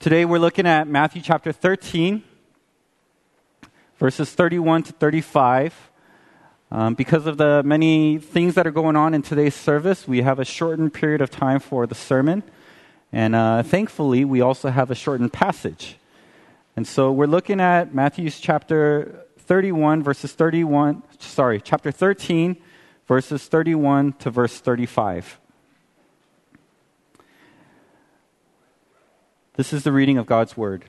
Today we're looking at Matthew chapter 13, verses 31 to 35. Because of the many things that are going on in today's service, we have a shortened period of time for the sermon. And thankfully, we also have a shortened passage. And so we're looking at Matthew's chapter 13, verses 31 to verse 35. This is the reading of God's word.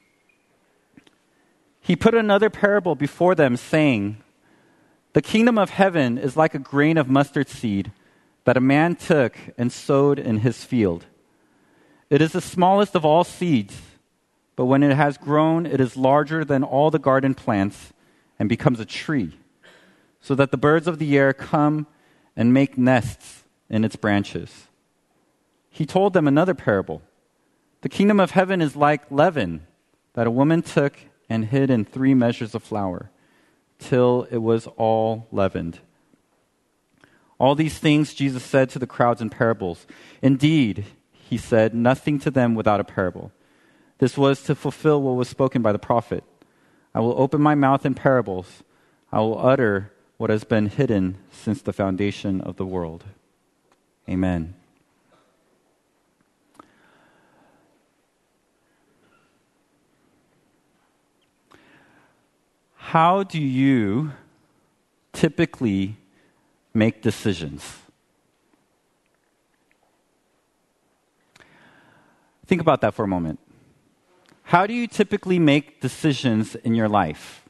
He put another parable before them, saying, "The kingdom of heaven is like a grain of mustard seed that a man took and sowed in his field. It is the smallest of all seeds, but when it has grown, it is larger than all the garden plants and becomes a tree, so that the birds of the air come and make nests in its branches." He told them another parable. "The kingdom of heaven is like leaven that a woman took and hid in 3 measures of flour, till it was all leavened." All these things Jesus said to the crowds in parables. Indeed, he said nothing to them without a parable. This was to fulfill what was spoken by the prophet. "I will open my mouth in parables. I will utter what has been hidden since the foundation of the world." Amen. How do you typically make decisions? Think about that for a moment. How do you typically make decisions in your life?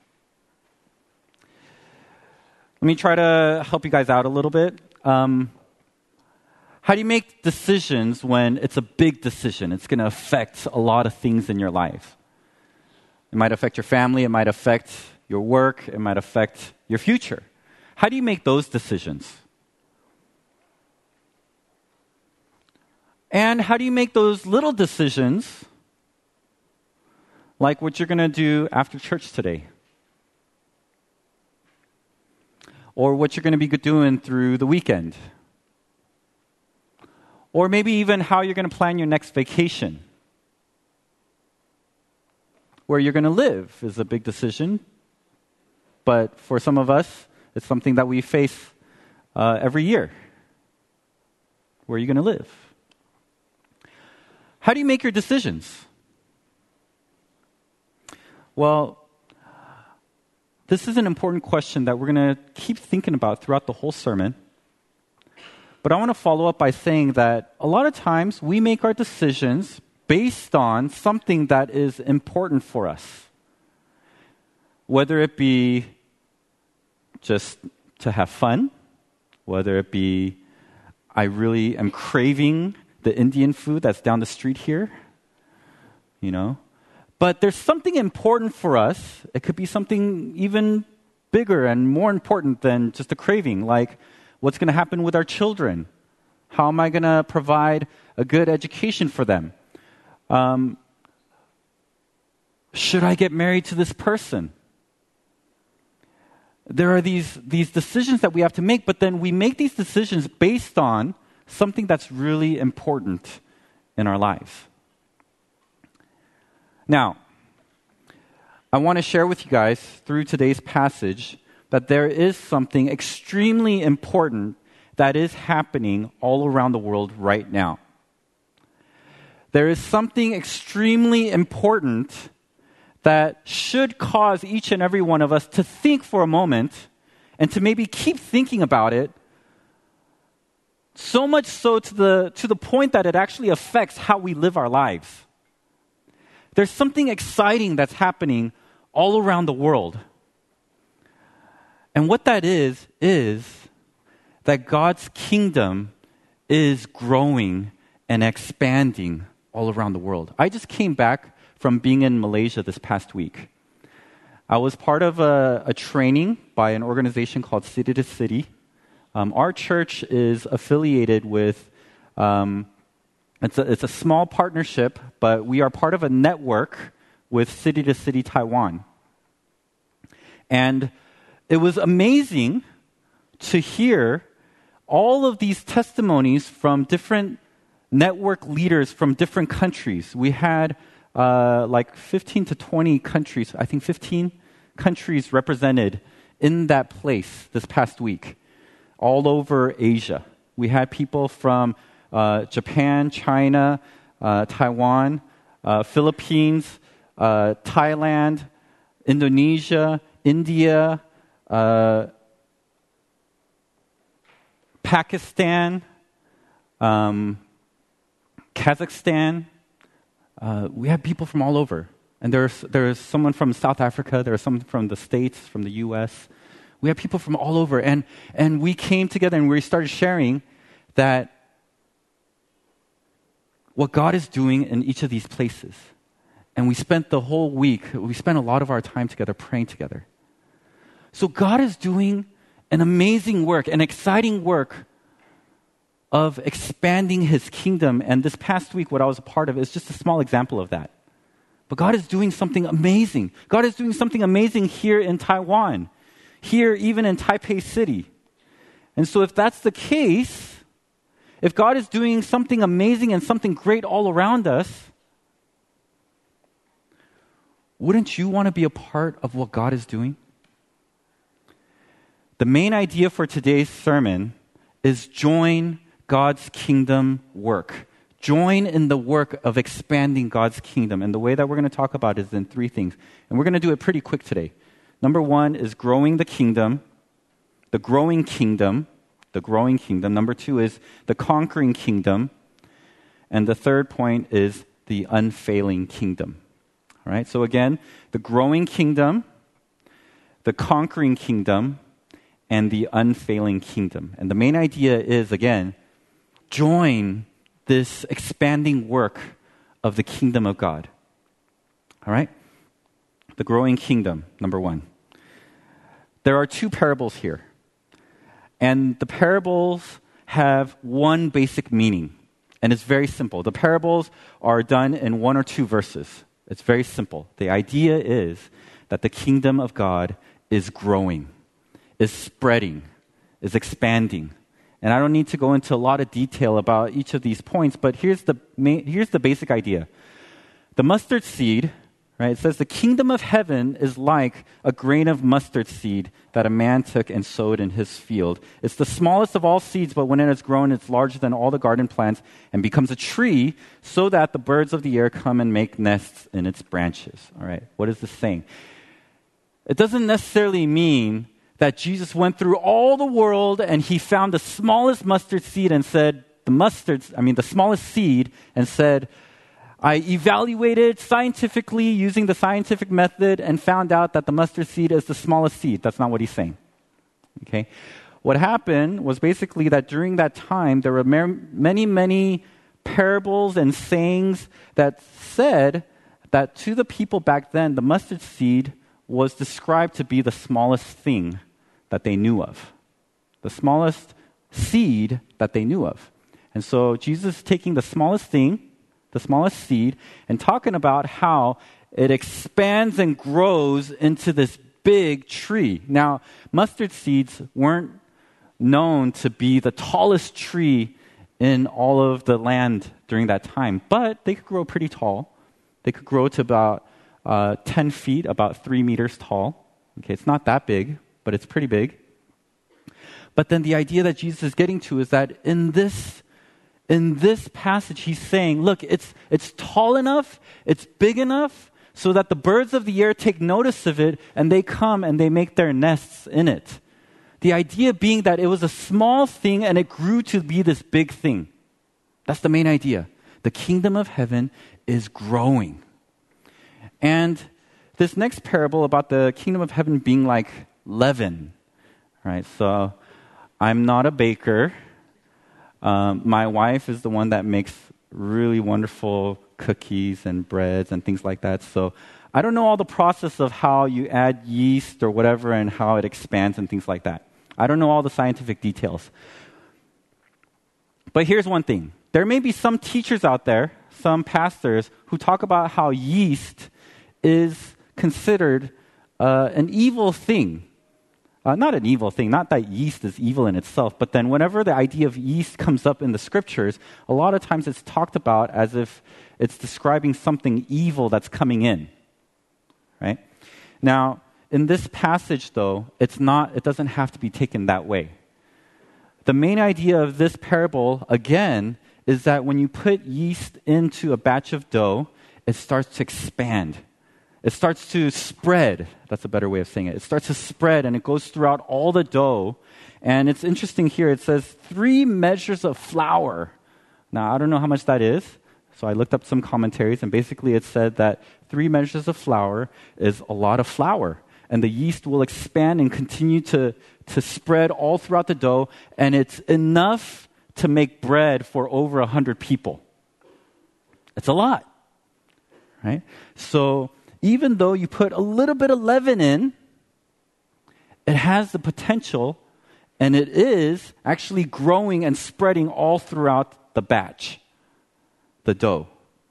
Let me try to help you guys out a little bit. How do you make decisions when it's a big decision? It's going to affect a lot of things in your life. It might affect your family. It might affect your work. It might affect your future. How do you make those decisions? And how do you make those little decisions, like what you're going to do after church today? Or what you're going to be doing through the weekend? Or maybe even how you're going to plan your next vacation. Where you're going to live is a big decision. But for some of us, it's something that we face every year. Where are you going to live? How do you make your decisions? Well, this is an important question that we're going to keep thinking about throughout the whole sermon. But I want to follow up by saying that a lot of times we make our decisions based on something that is important for us. Whether it be just to have fun, whether it be I really am craving the Indian food that's down the street here, But there's something important for us. It could be something even bigger and more important than just a craving, like what's going to happen with our children. How am I going to provide a good education for them? Should I get married to this person? There are these decisions that we have to make, but then we make these decisions based on something that's really important in our lives. Now, I want to share with you guys through today's passage that there is something extremely important that is happening all around the world right now. There is something extremely important that should cause each and every one of us to think for a moment and to maybe keep thinking about it, so much so to the point that it actually affects how we live our lives. There's something exciting that's happening all around the world. And what that is that God's kingdom is growing and expanding all around the world. I just came back from being in Malaysia this past week. I was part of a training by an organization called City to City. Our church is affiliated with, it's a small partnership, but we are part of a network with City to City Taiwan. And it was amazing to hear all of these testimonies from different network leaders from different countries. We had like 15 to 20 countries, I think 15 countries represented in that place this past week, all over Asia. We had people from Japan, China, Taiwan, Philippines, Thailand, Indonesia, India, Pakistan, Kazakhstan. We had people from all over. And there's someone from South Africa, there's someone from the States, from the U.S. We had people from all over. And we came together and we started sharing that what God is doing in each of these places. And we spent the whole week, we spent a lot of our time together praying together. So God is doing an amazing work, an exciting work of expanding His kingdom. And this past week, what I was a part of is just a small example of that. But God is doing something amazing. God is doing something amazing here in Taiwan, here even in Taipei City. And so if that's the case, if God is doing something amazing and something great all around us, wouldn't you want to be a part of what God is doing? The main idea for today's sermon is join God's kingdom work. Join in the work of expanding God's kingdom. And the way that we're going to talk about it is in three things. And we're going to do it pretty quick today. Number one is growing the kingdom, the growing kingdom, the growing kingdom. Number two is the conquering kingdom. And the third point is the unfailing kingdom. All right, so again, the growing kingdom, the conquering kingdom, and the unfailing kingdom. And the main idea is, again, join this expanding work of the kingdom of God. All right? The growing kingdom, number one. There are two parables here. And the parables have one basic meaning. And it's very simple. The parables are done in one or two verses. It's very simple. The idea is that the kingdom of God is growing, is spreading, is expanding. And I don't need to go into a lot of detail about each of these points, but here's the basic idea. The mustard seed, right? It says the kingdom of heaven is like a grain of mustard seed that a man took and sowed in his field. It's the smallest of all seeds, but when it has grown, it's larger than all the garden plants and becomes a tree so that the birds of the air come and make nests in its branches. All right, what is this saying? It doesn't necessarily mean that Jesus went through all the world and he found the smallest mustard seed and said, the smallest seed and said, I evaluated scientifically using the scientific method and found out that the mustard seed is the smallest seed. That's not what he's saying. Okay? What happened was basically that during that time, there were many, many parables and sayings that said that to the people back then, the mustard seed was described to be the smallest thing that they knew of. The smallest seed that they knew of. And so Jesus is taking the smallest thing, the smallest seed, and talking about how it expands and grows into this big tree. Now, mustard seeds weren't known to be the tallest tree in all of the land during that time, but they could grow pretty tall. They could grow to about 10 feet, about 3 meters tall. Okay, it's not that big, but it's pretty big. But then the idea that Jesus is getting to is that in this passage, he's saying, look, it's tall enough, it's big enough, so that the birds of the air take notice of it, and they come and they make their nests in it. The idea being that it was a small thing, and it grew to be this big thing. That's the main idea. The kingdom of heaven is growing. And this next parable about the kingdom of heaven being like leaven, right? So I'm not a baker. My wife is the one that makes really wonderful cookies and breads and things like that. So I don't know all the process of how you add yeast or whatever and how it expands and things like that. I don't know all the scientific details. But here's one thing. There may be some teachers out there, some pastors, who talk about how yeast is considered an evil thing. Not an evil thing, not that yeast is evil in itself, but then whenever the idea of yeast comes up in the scriptures, a lot of times it's talked about as if it's describing something evil that's coming in, right? Now, in this passage, though, it doesn't have to be taken that way. The main idea of this parable, again, is that when you put yeast into a batch of dough, it starts to expand. It starts to spread. That's a better way of saying it. It starts to spread, and it goes throughout all the dough. And it's interesting here. It says 3 measures of flour. Now, I don't know how much that is, so I looked up some commentaries, and basically it said that 3 measures of flour is a lot of flour. And the yeast will expand and continue to spread all throughout the dough, and it's enough to make bread for over 100 people. It's a lot, right? So even though you put a little bit of leaven in, it has the potential, and it is actually growing and spreading all throughout the batch, the dough.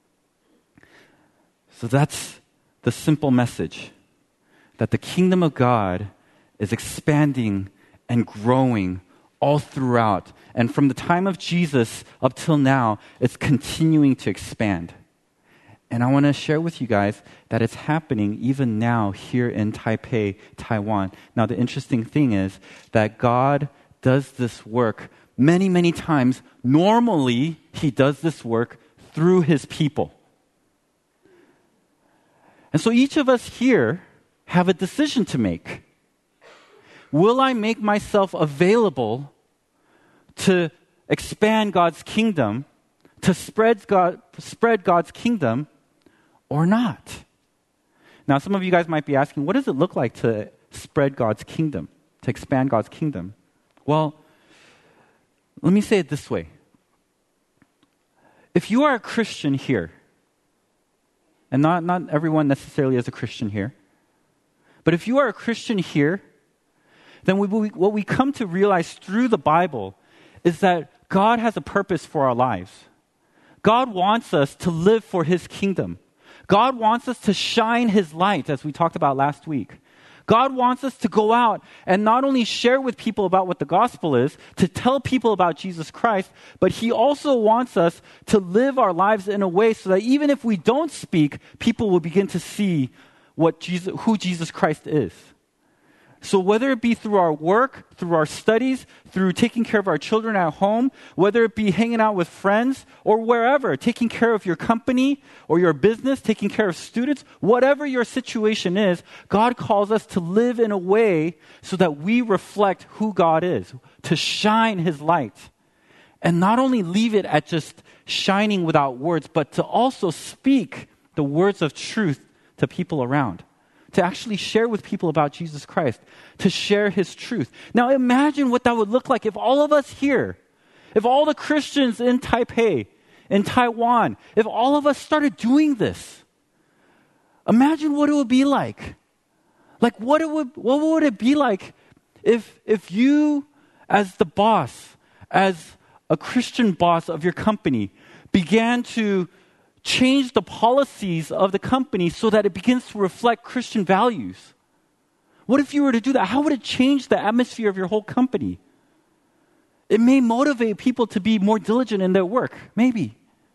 So that's the simple message, that the kingdom of God is expanding and growing all throughout. And from the time of Jesus up till now, it's continuing to expand. And I want to share with you guys that it's happening even now here in Taipei, Taiwan. Now, the interesting thing is that God does this work many, many times. Normally, He does this work through His people. And so each of us here have a decision to make. Will I make myself available to expand God's kingdom, to spread God's kingdom, or not? Now, some of you guys might be asking, what does it look like to spread God's kingdom, to expand God's kingdom? Well, let me say it this way. If you are a Christian here, and not everyone necessarily is a Christian here, but if you are a Christian here, then what we come to realize through the Bible is that God has a purpose for our lives. God wants us to live for His kingdom. God wants us to shine His light, as we talked about last week. God wants us to go out and not only share with people about what the gospel is, to tell people about Jesus Christ, but He also wants us to live our lives in a way so that even if we don't speak, people will begin to see who Jesus Christ is. So whether it be through our work, through our studies, through taking care of our children at home, whether it be hanging out with friends or wherever, taking care of your company or your business, taking care of students, whatever your situation is, God calls us to live in a way so that we reflect who God is, to shine His light. And not only leave it at just shining without words, but to also speak the words of truth to people around. To actually share with people about Jesus Christ, to share His truth. Now imagine what that would look like if all of us here, if all the Christians in Taipei, in Taiwan, if all of us started doing this. Imagine what it would be like. Like what would it be like if you, as the boss, as a Christian boss of your company, began to change the policies of the company so that it begins to reflect Christian values? What if you were to do that? How would it change the atmosphere of your whole company? It may motivate people to be more diligent in their work, maybe.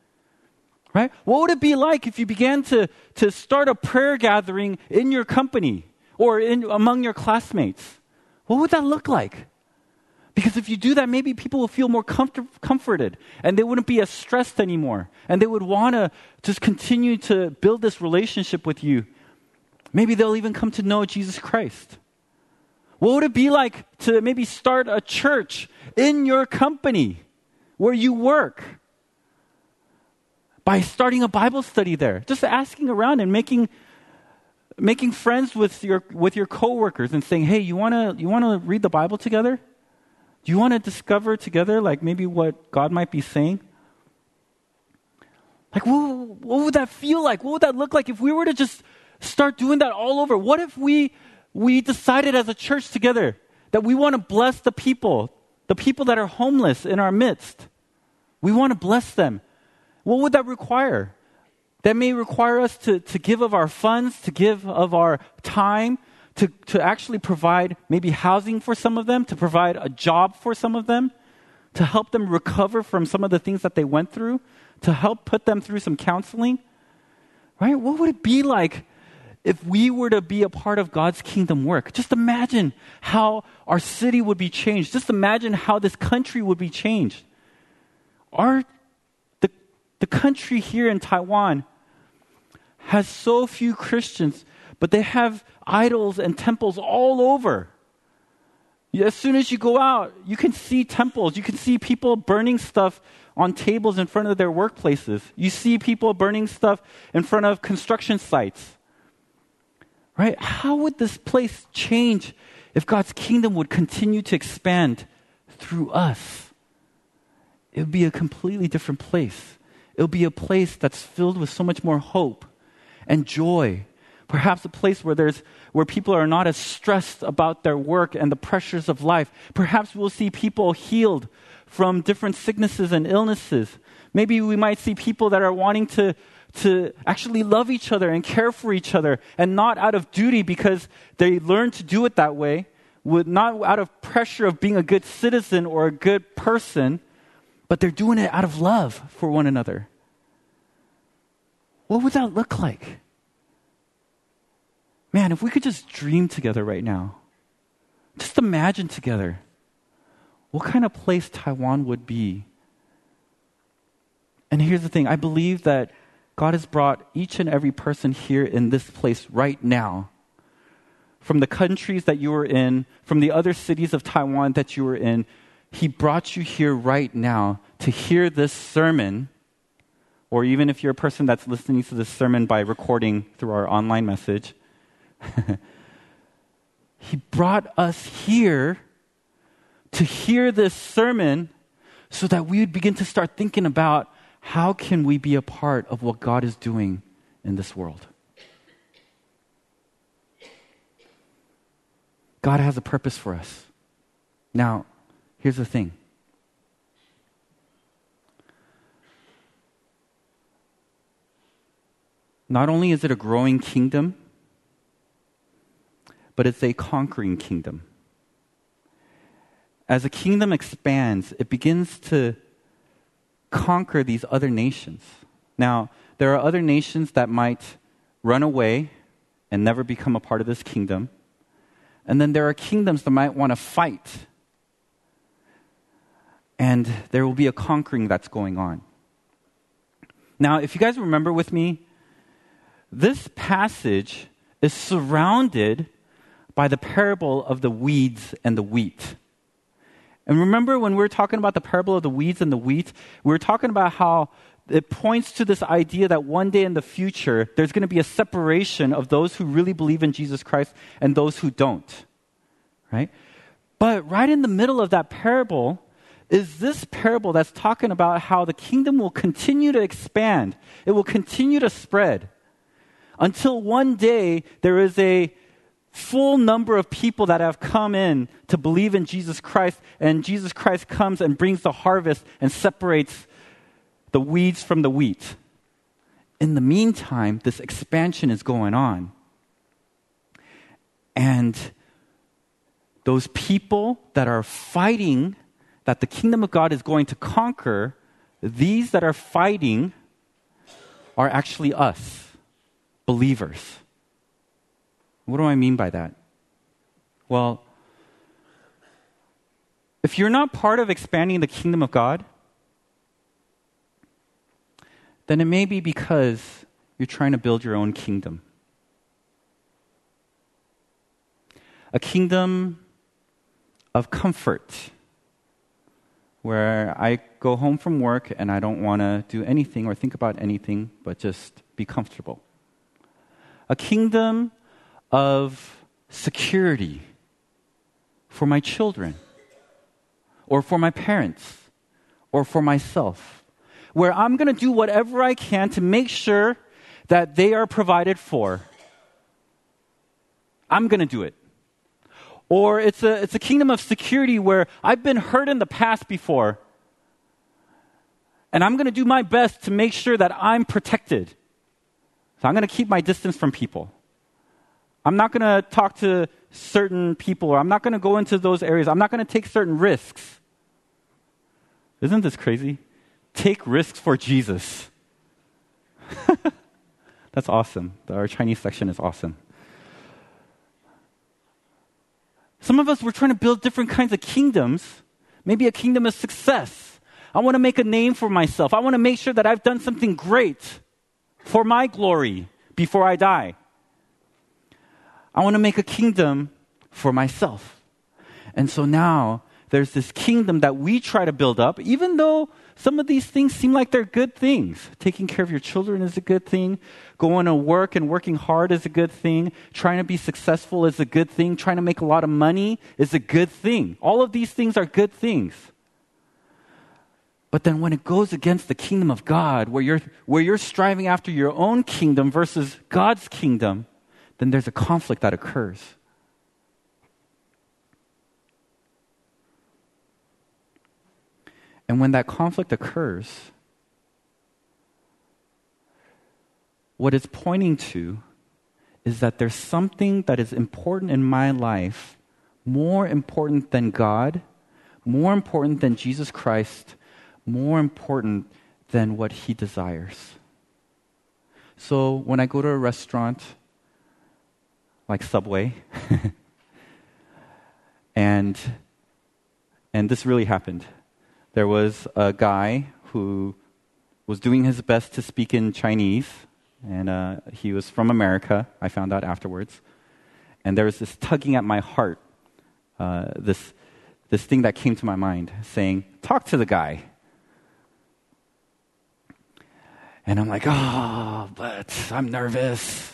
Right? What would it be like if you began to start a prayer gathering in your company or among your classmates? What would that look like? Because if you do that, maybe people will feel more comforted and they wouldn't be as stressed anymore. And they would want to just continue to build this relationship with you. Maybe they'll even come to know Jesus Christ. What would it be like to maybe start a church in your company where you work? By starting a Bible study there. Just asking around and making friends with your coworkers and saying, hey, you wanna read the Bible together? Do you want to discover together, like maybe what God might be saying? Like, what would that feel like? What would that look like if we were to just start doing that all over? What if we decided as a church together that we want to bless the people that are homeless in our midst? We want to bless them. What would that require? That may require us to give of our funds, to give of our time, to actually provide maybe housing for some of them, to provide a job for some of them, to help them recover from some of the things that they went through, to help put them through some counseling, right? What would it be like if we were to be a part of God's kingdom work? Just imagine how our city would be changed. Just imagine how this country would be changed. The country here in Taiwan has so few Christians, but they have idols and temples all over. As soon as you go out, you can see temples. You can see people burning stuff on tables in front of their workplaces. You see people burning stuff in front of construction sites. Right? How would this place change if God's kingdom would continue to expand through us? It would be a completely different place. It would be a place that's filled with so much more hope and joy. Perhaps a place where people are not as stressed about their work and the pressures of life. Perhaps we'll see people healed from different sicknesses and illnesses. Maybe we might see people that are wanting to actually love each other and care for each other, and not out of duty because they learned to do it that way, not out of pressure of being a good citizen or a good person, but they're doing it out of love for one another. What would that look like? Man, if we could just dream together right now, just imagine together what kind of place Taiwan would be. And here's the thing, I believe that God has brought each and every person here in this place right now, from the countries that you were in, from the other cities of Taiwan that you were in. He brought you here right now to hear this sermon, or even if you're a person that's listening to this sermon by recording through our online message, He brought us here to hear this sermon so that we would begin to start thinking about how can we be a part of what God is doing in this world. God has a purpose for us. Now, here's the thing. Not only is it a growing kingdom, but it's a conquering kingdom. As a kingdom expands, it begins to conquer these other nations. Now, there are other nations that might run away and never become a part of this kingdom. And then there are kingdoms that might want to fight. And there will be a conquering that's going on. Now, if you guys remember with me, this passage is surrounded by the parable of the weeds and the wheat. And remember when we were talking about the parable of the weeds and the wheat, we were talking about how it points to this idea that one day in the future, there's going to be a separation of those who really believe in Jesus Christ and those who don't, right? But right in the middle of that parable is this parable that's talking about how the kingdom will continue to expand. It will continue to spread until one day there is a full number of people that have come in to believe in Jesus Christ, and Jesus Christ comes and brings the harvest and separates the weeds from the wheat. In the meantime, this expansion is going on. And those people that are fighting, that the kingdom of God is going to conquer, these that are fighting are actually us, believers. What do I mean by that? Well, if you're not part of expanding the kingdom of God, then it may be because you're trying to build your own kingdom. A kingdom of comfort, where I go home from work and I don't want to do anything or think about anything but just be comfortable. A kingdom of security for my children, or for my parents, or for myself, where I'm going to do whatever I can to make sure that they are provided for. I'm going to do it. Or it's a kingdom of security where I've been hurt in the past before, and I'm going to do my best to make sure that I'm protected. So I'm going to keep my distance from people. I'm not going to talk to certain people, or I'm not going to go into those areas. I'm not going to take certain risks. Isn't this crazy? Take risks for Jesus. That's awesome. Our Chinese section is awesome. Some of us, we're trying to build different kinds of kingdoms. Maybe a kingdom of success. I want to make a name for myself. I want to make sure that I've done something great for my glory before I die. I want to make a kingdom for myself. And so now there's this kingdom that we try to build up, even though some of these things seem like they're good things. Taking care of your children is a good thing. Going to work and working hard is a good thing. Trying to be successful is a good thing. Trying to make a lot of money is a good thing. All of these things are good things. But then when it goes against the kingdom of God, where you're striving after your own kingdom versus God's kingdom, then there's a conflict that occurs. And when that conflict occurs, what it's pointing to is that there's something that is important in my life, more important than God, more important than Jesus Christ, more important than what He desires. So when I go to a restaurant like Subway, and this really happened. There was a guy who was doing his best to speak in Chinese, and he was from America. I found out afterwards. And there was this tugging at my heart, this thing that came to my mind, saying, "Talk to the guy." And I'm like, "Oh, but I'm nervous.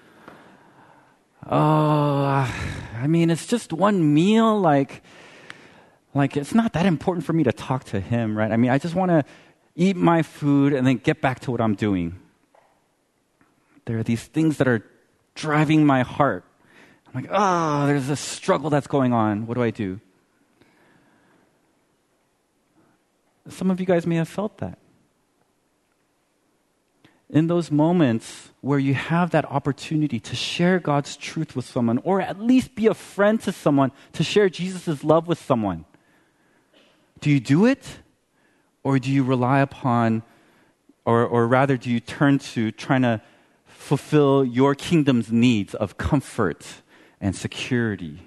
Oh, I mean, it's just one meal, like it's not that important for me to talk to him, right? I mean, I just want to eat my food and then get back to what I'm doing." There are these things that are driving my heart. I'm like, oh, there's a struggle that's going on. What do I do? Some of you guys may have felt that. In those moments where you have that opportunity to share God's truth with someone, or at least be a friend to someone, to share Jesus' love with someone, do you do it? Or do you rely upon, or rather do you turn to trying to fulfill your kingdom's needs of comfort and security?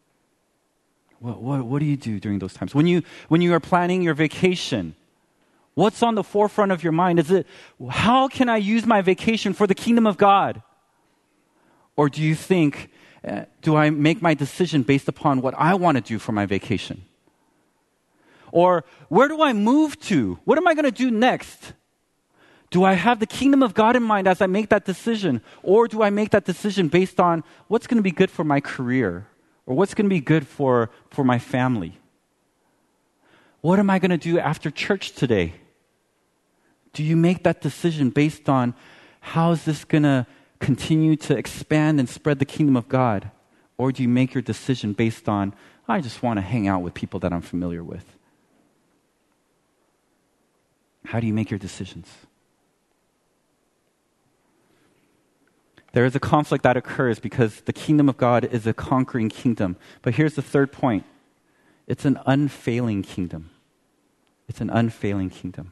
What do you do during those times? When you are planning your vacation, what's on the forefront of your mind? Is it, how can I use my vacation for the kingdom of God? Or do you think, do I make my decision based upon what I want to do for my vacation? Or where do I move to? What am I going to do next? Do I have the kingdom of God in mind as I make that decision? Or do I make that decision based on what's going to be good for my career? Or what's going to be good for my family? What am I going to do after church today? Do you make that decision based on how is this going to continue to expand and spread the kingdom of God? Or do you make your decision based on, I just want to hang out with people that I'm familiar with? How do you make your decisions? There is a conflict that occurs because the kingdom of God is a conquering kingdom. But here's the third point. It's an unfailing kingdom. It's an unfailing kingdom.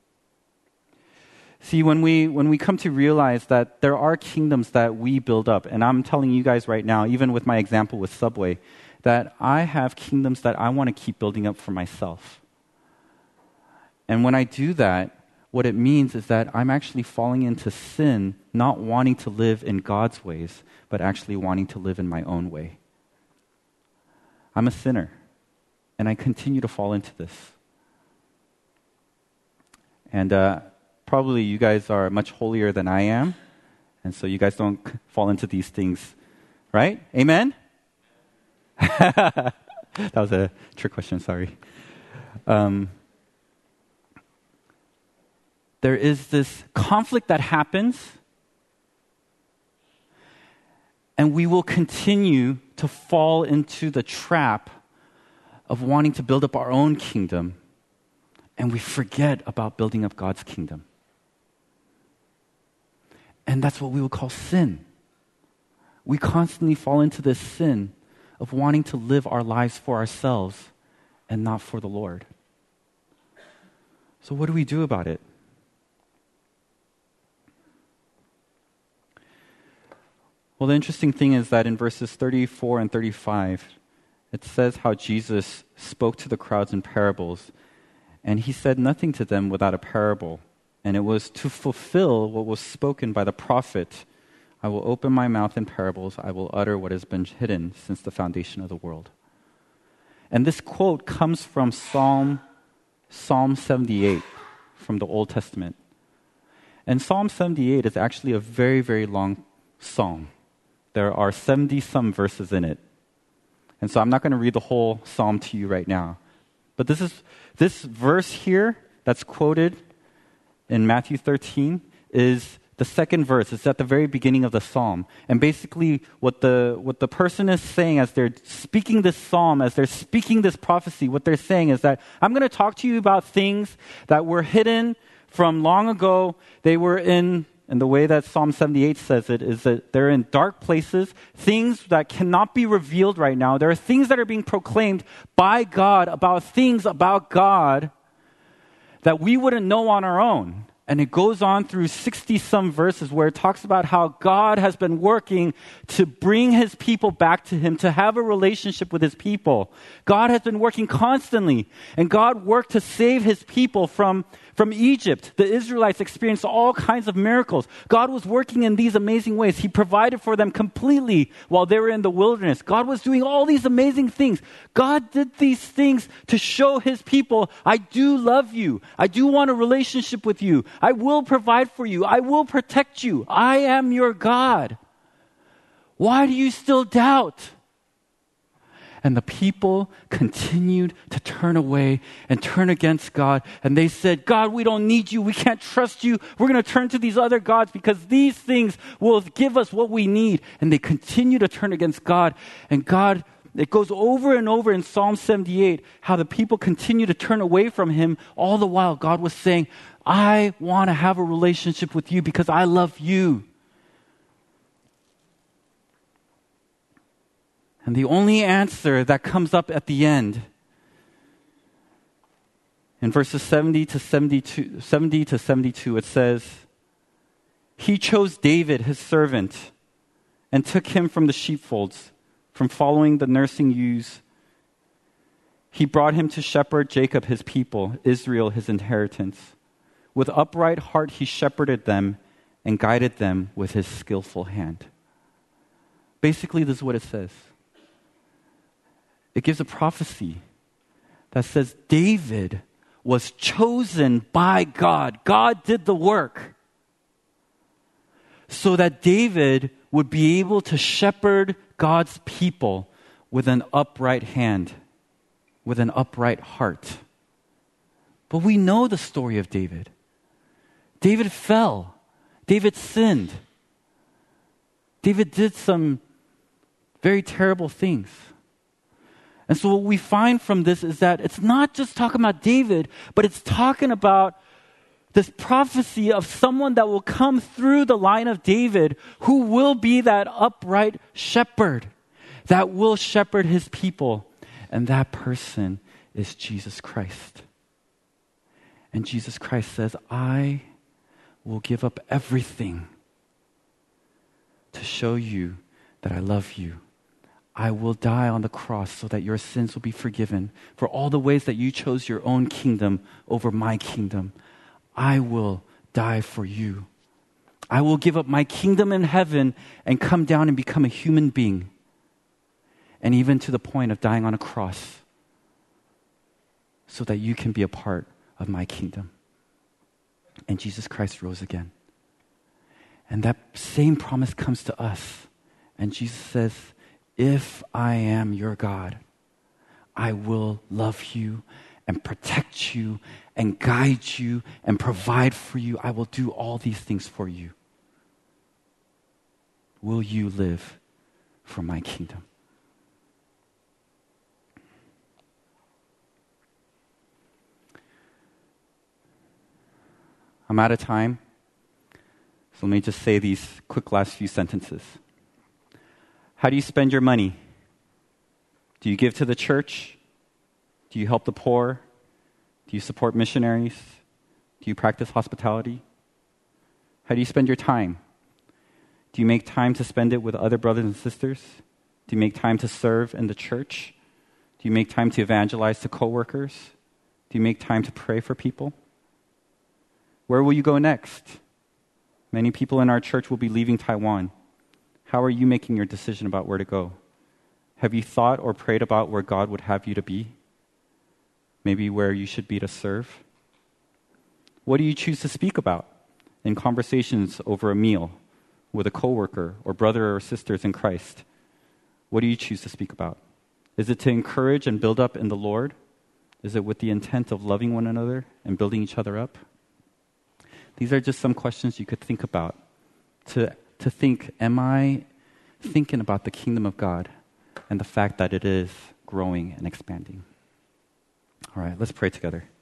See, when we come to realize that there are kingdoms that we build up, and I'm telling you guys right now, even with my example with Subway, that I have kingdoms that I want to keep building up for myself. And when I do that, what it means is that I'm actually falling into sin, not wanting to live in God's ways, but actually wanting to live in my own way. I'm a sinner, and I continue to fall into this. And probably you guys are much holier than I am, and so you guys don't fall into these things, right? Amen? That was a trick question, sorry. There is this conflict that happens, and we will continue to fall into the trap of wanting to build up our own kingdom, and we forget about building up God's kingdom. And that's what we would call sin. we constantly fall into this sin of wanting to live our lives for ourselves and not for the Lord. So what do we do about it? Well, the interesting thing is that in verses 34 and 35, it says how Jesus spoke to the crowds in parables, and he said nothing to them without a parable. And it was to fulfill what was spoken by the prophet, I will open my mouth in parables, I will utter what has been hidden since the foundation of the world. And this quote comes from Psalm 78 from the Old Testament. And Psalm 78 is actually a very, very long psalm. There are 70-some verses in it. And so I'm not going to read the whole psalm to you right now. But this verse here that's quoted in Matthew 13 is the second verse. It's at the very beginning of the psalm. And basically what the person is saying as they're speaking this psalm, as they're speaking this prophecy, what they're saying is that I'm going to talk to you about things that were hidden from long ago. They were in, and the way that Psalm 78 says it is that they're in dark places, things that cannot be revealed right now. There are things that are being proclaimed by God about things about God that we wouldn't know on our own. And it goes on through 60-some verses where it talks about how God has been working to bring his people back to him, to have a relationship with his people. God has been working constantly, and God worked to save his people from Egypt. The Israelites experienced all kinds of miracles. God was working in these amazing ways. He provided for them completely while they were in the wilderness. God was doing all these amazing things. God did these things to show his people, I do love you. I do want a relationship with you. I will provide for you. I will protect you. I am your God. Why do you still doubt? And the people continued to turn away and turn against God. And they said, God, we don't need you. We can't trust you. We're going to turn to these other gods because these things will give us what we need. And they continue to turn against God. And God, it goes over and over in Psalm 78, how the people continue to turn away from him. All the while, God was saying, I want to have a relationship with you because I love you. And the only answer that comes up at the end, in verses 70 to 72, it says, he chose David, his servant, and took him from the sheepfolds, from following the nursing ewes. He brought him to shepherd Jacob, his people, Israel, his inheritance. With upright heart, he shepherded them and guided them with his skillful hand. Basically, this is what it says. It gives a prophecy that says David was chosen by God. God did the work so that David would be able to shepherd God's people with an upright hand, with an upright heart. But we know the story of David. David fell. David sinned. David did some very terrible things. And so what we find from this is that it's not just talking about David, but it's talking about this prophecy of someone that will come through the line of David who will be that upright shepherd that will shepherd his people. And that person is Jesus Christ. And Jesus Christ says, I will give up everything to show you that I love you. I will die on the cross so that your sins will be forgiven. For all the ways that you chose your own kingdom over my kingdom, I will die for you. I will give up my kingdom in heaven and come down and become a human being. And even to the point of dying on a cross so that you can be a part of my kingdom. And Jesus Christ rose again. And that same promise comes to us. And Jesus says, if I am your God, I will love you and protect you and guide you and provide for you. I will do all these things for you. Will you live for my kingdom? I'm out of time, so let me just say these quick last few sentences. How do you spend your money? Do you give to the church? Do you help the poor? Do you support missionaries? Do you practice hospitality? How do you spend your time? Do you make time to spend it with other brothers and sisters? Do you make time to serve in the church? Do you make time to evangelize to coworkers? Do you make time to pray for people? Where will you go next? Many people in our church will be leaving Taiwan. How are you making your decision about where to go? Have you thought or prayed about where God would have you to be? Maybe where you should be to serve? What do you choose to speak about in conversations over a meal with a coworker or brother or sisters in Christ? What do you choose to speak about? Is it to encourage and build up in the Lord? Is it with the intent of loving one another and building each other up? These are just some questions you could think about. To think, am I thinking about the kingdom of God and the fact that it is growing and expanding? All right, let's pray together.